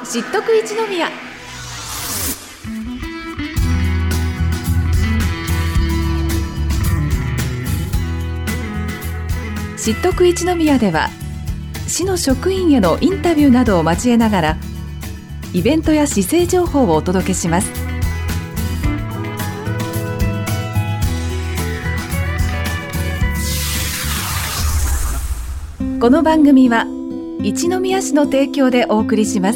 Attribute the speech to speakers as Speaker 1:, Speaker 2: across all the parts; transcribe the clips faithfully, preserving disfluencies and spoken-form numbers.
Speaker 1: 知っとく一宮。知っとく一宮では市の職員へのインタビューなどを交えながらイベントや市政情報をお届けします。この番組は一宮市の提供でお送りします。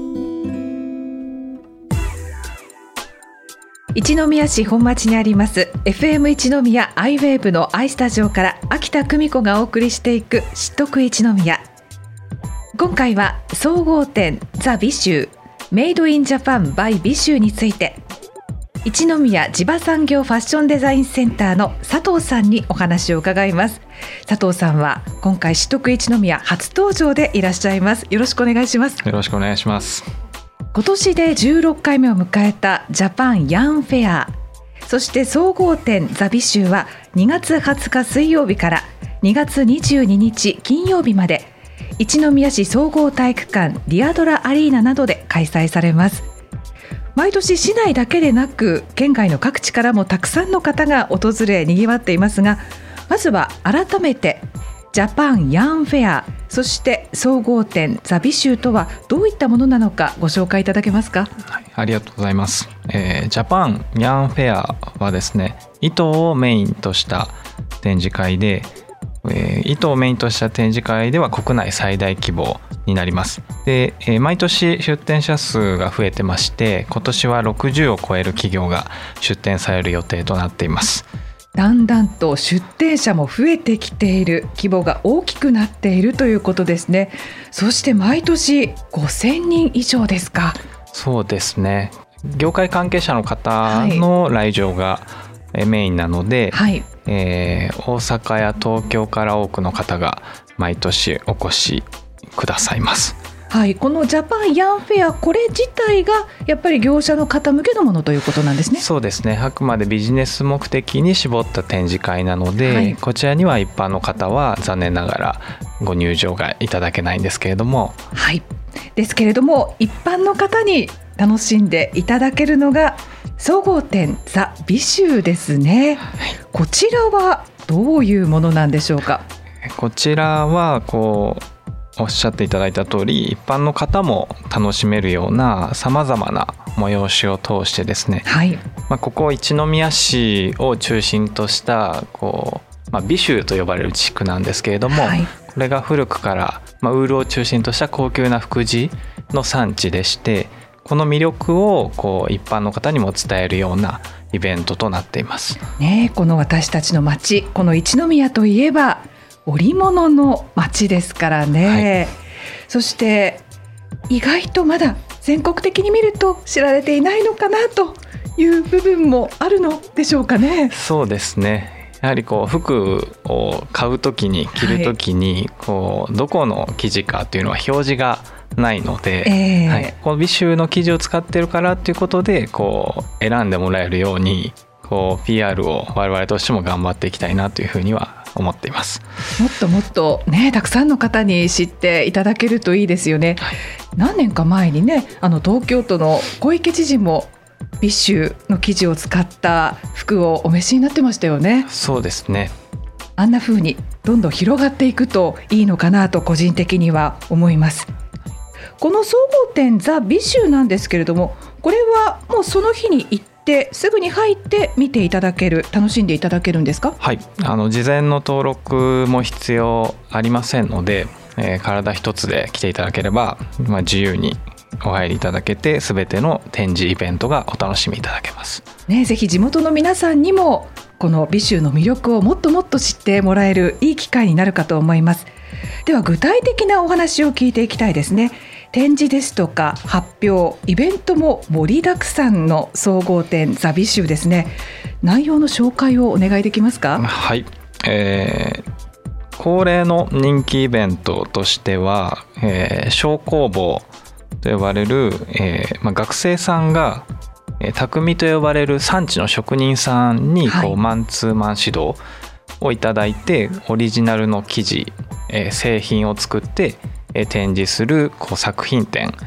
Speaker 1: 一宮市本町にあります エフエム 一宮アイウェーブの アイスタジオから秋田久美子がお送りしていく知っとく一宮。今回は総合店ザ・美州メイドインジャパン by 美州について一宮地場産業ファッションデザインセンターの佐藤さんにお話を伺います。佐藤さんは今回知っとく一宮初登場でいらっしゃいます。よろしくお願いします。
Speaker 2: よろしくお願いします。
Speaker 1: 今年でじゅうろっかいめを迎えたジャパンヤンフェア、そして総合店ザ・美州はにがつはつか水曜日からにがつにじゅうににち金曜日まで一宮市総合体育館リアドラアリーナなどで開催されます。毎年市内だけでなく県外の各地からもたくさんの方が訪れにぎわっていますが、まずは改めてジャパンヤンフェア、そして総合店ザ・美州とはどういったものなのかご紹介いただけますか。
Speaker 2: はい、ありがとうございます。えー、ジャパンヤンフェアはですね、糸をメインとした展示会で、えー、糸をメインとした展示会では国内最大規模になります。で、えー、毎年出展者数が増えてまして、今年はろくじゅうを超える企業が出展される予定となっています。
Speaker 1: だんだんと出展者も増えてきている、規模が大きくなっているということですね。そして毎年ごせんにん以上ですか。
Speaker 2: そうですね、業界関係者の方の来場がメインなので、はいえー、大阪や東京から多くの方が毎年お越しくださいます。
Speaker 1: はい、このジャパンヤンフェア、これ自体がやっぱり業者の方向けのものということなんですね。
Speaker 2: そうですね、あくまでビジネス目的に絞った展示会なので、はい、こちらには一般の方は残念ながらご入場がいただけないんですけれども、
Speaker 1: はい、ですけれども一般の方に楽しんでいただけるのが総合店ザ・美州ですね。はい、こちらはどういうものなんでしょうか。
Speaker 2: こちらはこうおっしゃっていただいた通り、一般の方も楽しめるようなさまざまな催しを通してですね、はいまあ、ここ一宮市を中心としたこう、まあ、美州と呼ばれる地区なんですけれども、はい、これが古くから、まあ、ウールを中心とした高級な服地の産地でして、この魅力をこう一般の方にも伝えるようなイベントとなっています、
Speaker 1: ね、この私たちの町、この一宮といえば織物の町ですからね、はい、そして意外とまだ全国的に見ると知られていないのかなという部分もあるのでしょうかね。
Speaker 2: そうですね、やはりこう服を買うときに着るときにこうどこの生地かというのは表示がないので、えーはい、この美州の生地を使ってるからということでこう選んでもらえるようにこう ピーアール を我々としても頑張っていきたいなというふうには思っています。
Speaker 1: もっともっとね、たくさんの方に知っていただけるといいですよね。はい、何年か前にね、あの東京都の小池知事も美州の生地を使った服をお召しになってましたよね。
Speaker 2: そうですね、
Speaker 1: あんな風にどんどん広がっていくといいのかなと個人的には思います。この総合店ザ・美州なんですけれども、これはもうその日に行ですぐに入って見ていただける、楽しんでいただけるんですか。
Speaker 2: はい、あの事前の登録も必要ありませんので、えー、体一つで来ていただければ、まあ、自由にお入りいただけて全ての展示イベントがお楽しみいただけます、
Speaker 1: ね、ぜひ地元の皆さんにもこの美州の魅力をもっともっと知ってもらえるいい機会になるかと思います。では具体的なお話を聞いていきたいですね。展示ですとか発表、イベントも盛りだくさんの総合店ザ・美州ですね。内容の紹介をお願いできますか。
Speaker 2: はい、えー、恒例の人気イベントとしては、えー、小工房と呼ばれる、えーまあ、学生さんが、えー、匠と呼ばれる産地の職人さんにこう、はい、マンツーマン指導をいただいて、オリジナルの生地、えー、製品を作って展示するこう作品展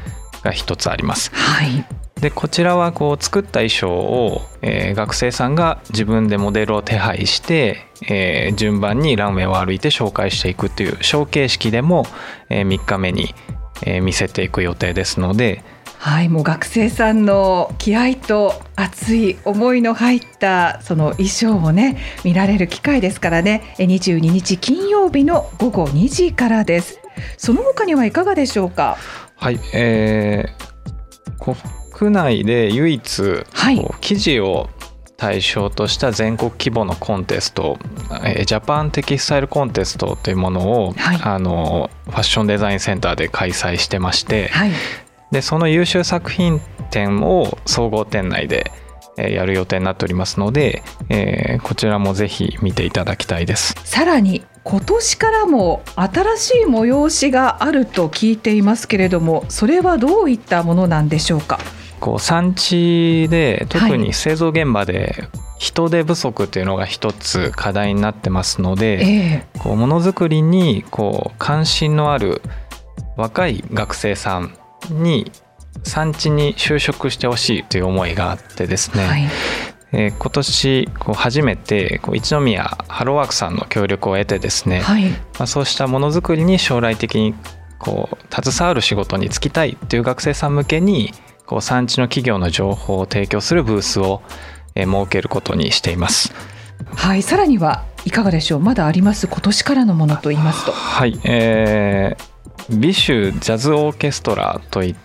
Speaker 2: が一つあります。
Speaker 1: はい、
Speaker 2: でこちらはこう作った衣装を、えー、学生さんが自分でモデルを手配して、えー、順番にランウェイを歩いて紹介していくというショー形式でも、えー、みっかめに、えー、見せていく予定ですので、
Speaker 1: はい、もう学生さんの気合と熱い思いの入ったその衣装をね見られる機会ですからね。にじゅうににち金曜日のごごにじからです。その他にはいかがでしょうか。
Speaker 2: はい、えー、国内で唯一、はい、生地を対象とした全国規模のコンテスト、えー、ジャパンテキスタイルコンテストというものを、はい、あのファッションデザインセンターで開催してまして、はい、でその優秀作品展を総合店内でやる予定になっておりますので、えー、こちらもぜひ見ていただきたいです。
Speaker 1: さらに今年からも新しい催しがあると聞いていますけれども、それはどういったものなんでしょうか。
Speaker 2: こう産地で特に製造現場で人手不足というのが一つ課題になってますので、えー、こうものづくりにこう関心のある若い学生さんに産地に就職してほしいという思いがあってですね、はい、えー、今年こう初めてこう一宮ハローワークさんの協力を得てですね、はい、まあ、そうしたものづくりに将来的にこう携わる仕事に就きたいという学生さん向けにこう産地の企業の情報を提供するブースを、えー、設けることにしています。
Speaker 1: はい、さらにはいかがでしょう。まだあります今年からのものと言いますと、
Speaker 2: はい、えー、美州ジャズオーケストラといって、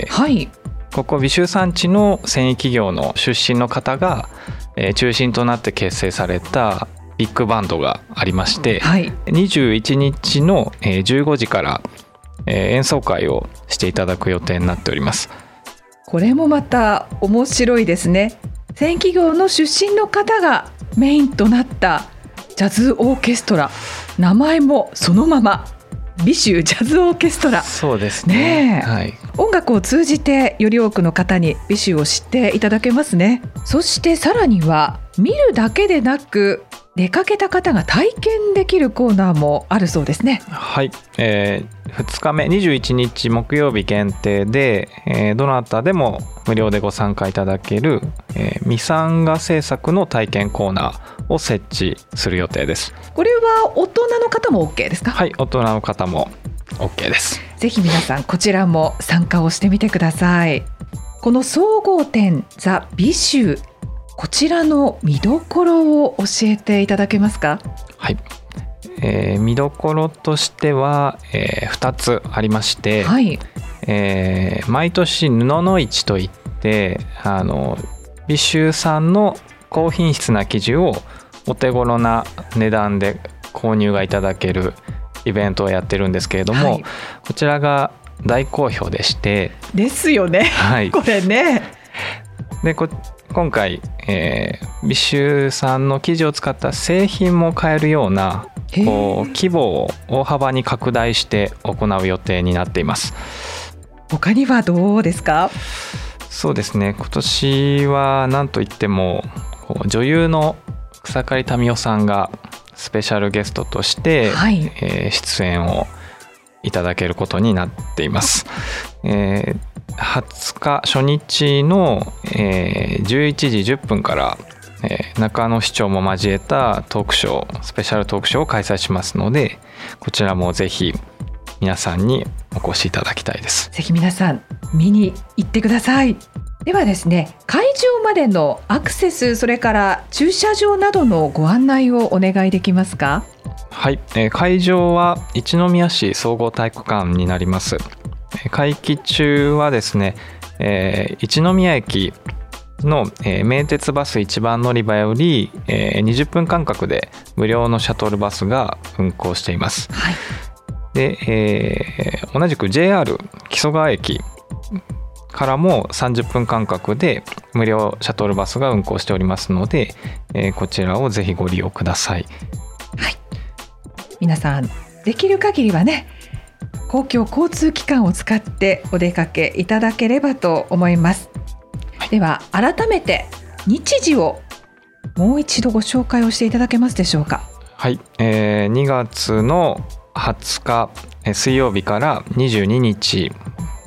Speaker 2: はい、ここ美州産地の繊維企業の出身の方が、えー、中心となって結成されたビッグバンドがありまして、はい、にじゅういちにちのじゅうごじから、えー、演奏会をしていただく予定になっております。
Speaker 1: これもまた面白いですね。繊維企業の出身の方がメインとなったジャズオーケストラ、名前もそのまま美州ジャズオーケストラ。
Speaker 2: そうですね、はい、
Speaker 1: 音楽を通じてより多くの方に美州を知っていただけますね。そしてさらには見るだけでなく出かけた方が体験できるコーナーもあるそうですね。
Speaker 2: はい、えー、ふつかめにじゅういちにち木曜日限定で、えー、どなたでも無料でご参加いただける、えー、ミサンガ制作の体験コーナーを設置する予定です。
Speaker 1: これは大人の方も OK ですか。
Speaker 2: はい、大人の方も OK です。
Speaker 1: ぜひ皆さんこちらも参加をしてみてください。この総合展ザ・美州、こちらの見どころを教えていただけますか。
Speaker 2: はい、えー、見どころとしては、えー、ふたつありまして、はい、えー、毎年布の市といってあの美州産の高品質な生地をお手頃な値段で購入がいただけるイベントをやってるんですけれども、はい、こちらが大好評でして
Speaker 1: ですよね、はい、これね
Speaker 2: でこ今回、えー、美州産の生地を使った製品も買えるようなこう規模を大幅に拡大して行う予定になっています。
Speaker 1: 他にはどうですか。
Speaker 2: そうですね、今年は何といってもこう女優の草刈民代さんがスペシャルゲストとして、はい、えー、出演をいただけることになっています。えーはつか初日の、えー、じゅういちじじゅっぷんから、えー、中野市長も交えたトークショースペシャルトークショーを開催しますので、こちらもぜひ皆さんにお越しいただきたいです。
Speaker 1: ぜひ皆さん見に行ってください。ではですね、会場までのアクセス、それから駐車場などのご案内をお願いできますか。
Speaker 2: はい、えー、会場は一宮市総合体育館になります。会期中はですね、えー、一宮駅の、えー、名鉄バス一番乗り場より、えー、にじゅっぷん間隔で無料のシャトルバスが運行しています。はい、で、えー、同じく ジェイアール 木曽川駅からもさんじゅっぷん間隔で無料シャトルバスが運行しておりますので、えー、こちらをぜひご利用ください。
Speaker 1: はい、皆さんできる限りはね、公共交通機関を使ってお出かけいただければと思います。はい、では改めて日時をもう一度ご紹介をしていただけますでしょうか。
Speaker 2: はい、えー、にがつのはつか水曜日からにじゅうににち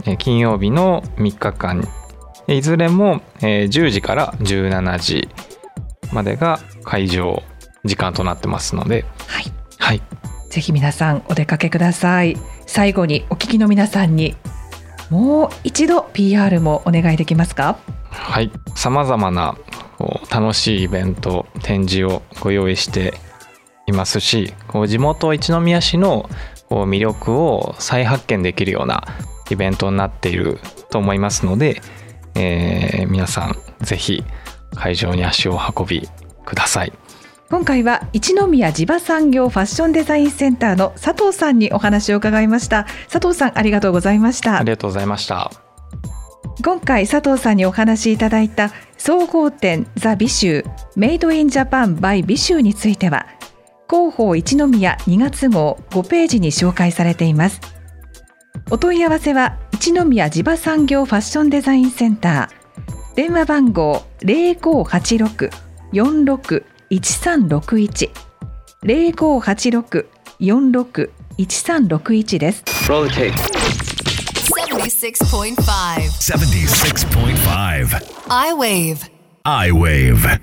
Speaker 2: 金曜日のみっかかん、いずれもじゅうじからじゅうしちじまでが会場時間となってますので、
Speaker 1: はい、
Speaker 2: はい、
Speaker 1: ぜひ皆さんお出かけください。最後にお聞きの皆さんにもう一度 ピーアール もお願いできますか？
Speaker 2: はい、さまざまなこう楽しいイベント、展示をご用意していますし、こう地元一宮市のこう魅力を再発見できるようなイベントになっていると思いますので、えー、皆さんぜひ会場に足を運びください。
Speaker 1: 今回は一宮地場産業ファッションデザインセンターの佐藤さんにお話を伺いました。佐藤さん、ありがとうございました。
Speaker 2: ありがとうございました。
Speaker 1: 今回佐藤さんにお話しいただいた総合店ザ・美州メイドインジャパン by 美州については、広報一宮にがつ号ごページに紹介されています。お問い合わせは一宮地場産業ファッションデザインセンター、電話番号 ゼロごはちろく よんろく いちさんろくいち ゼロごはちろく よんろく いちさんろくいちです。
Speaker 3: セブンティシックスポイントファイブ セブンティシックスポイントファイブ iWave iWave。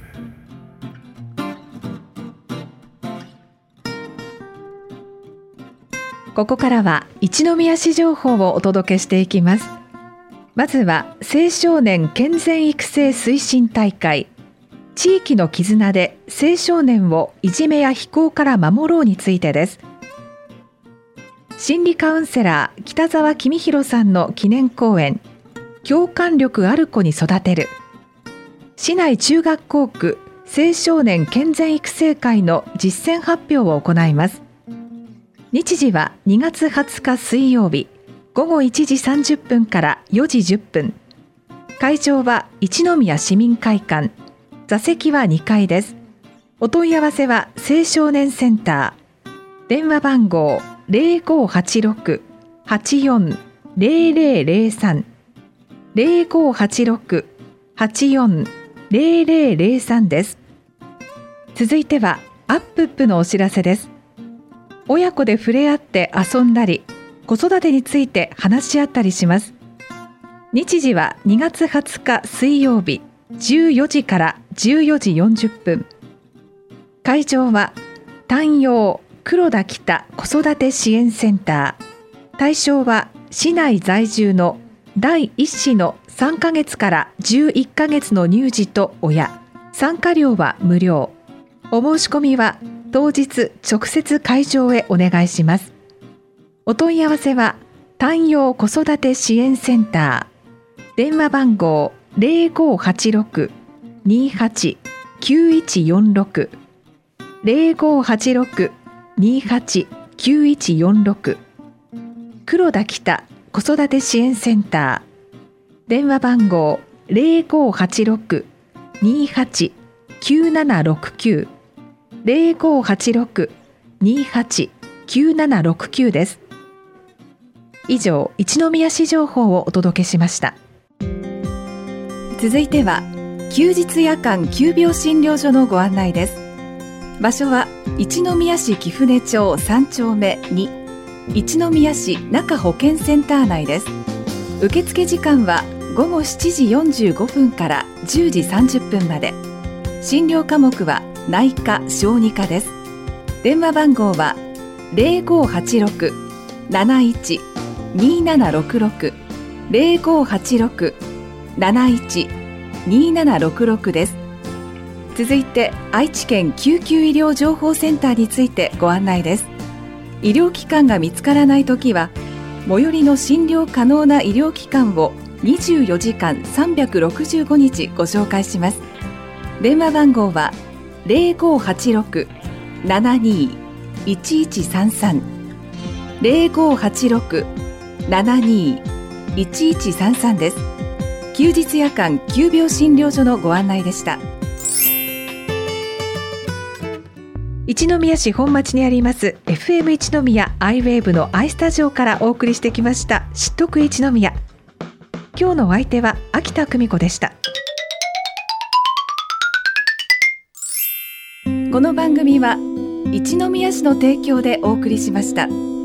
Speaker 1: ここからは一宮市情報をお届けしていきます。まずは青少年健全育成推進大会、地域の絆で青少年をいじめや非行から守ろうについてです。心理カウンセラー北澤公弘さんの記念講演、共感力ある子に育てる、市内中学校区青少年健全育成会の実践発表を行います。日時はにがつはつか水曜日ごごいちじさんじゅっぷんからよじじゅっぷん、会場は一宮市民会館、座席はにかいです。お問い合わせは青少年センター、電話番号 ゼロごはちろく はちよん ゼロゼロゼロさん ゼロごはちろく はちよん ゼロゼロゼロさんです。続いてはアップップのお知らせです。親子で触れ合って遊んだり、子育てについて話し合ったりします。日時はにがつはつか水曜日じゅうよじからじゅうよじよんじゅっぷん、会場は丹陽黒田北子育て支援センター、対象は市内在住のだいいっ子のさんかげつからじゅういっかげつの乳児と親、参加料は無料。お申し込みは当日直接会場へお願いします。お問い合わせは丹陽子育て支援センター、電話番号 ゼロごはちろく にはち きゅういちよんろく ゼロごはちろく にはち きゅういちよんろく、黒田北子育て支援センター、電話番号 ゼロごはちろく にはち きゅうななろくきゅう ゼロごはちろく にはち きゅうななろくきゅうです。以上、一宮市情報をお届けしました。続いては休日夜間急病診療所のご案内です。場所は一宮市貴船町さんちょうめに、一宮市中保健センター内です。受付時間はごごしちじよんじゅうごふんからじゅうじさんじゅっぷんまで。診療科目は内科・小児科です。電話番号はゼロごはちろく なないち にななろくろく ゼロごはちろく なないち にななろくろくです。続いて愛知県救急医療情報センターについてご案内です。医療機関が見つからないときは、最寄りの診療可能な医療機関をにじゅうよじかんさんびゃくろくじゅうごにちご紹介します。電話番号はゼロごはちろく ななにい いちいちさんさん ゼロごはちろく ななにい いちいちさんさんです。休日夜間急病診療所のご案内でした。一宮市本町にあります エフエム 一宮 iWave の i スタジオからお送りしてきました知得一宮。今日のお相手は秋田久美子でした。この番組は一宮市の提供でお送りしました。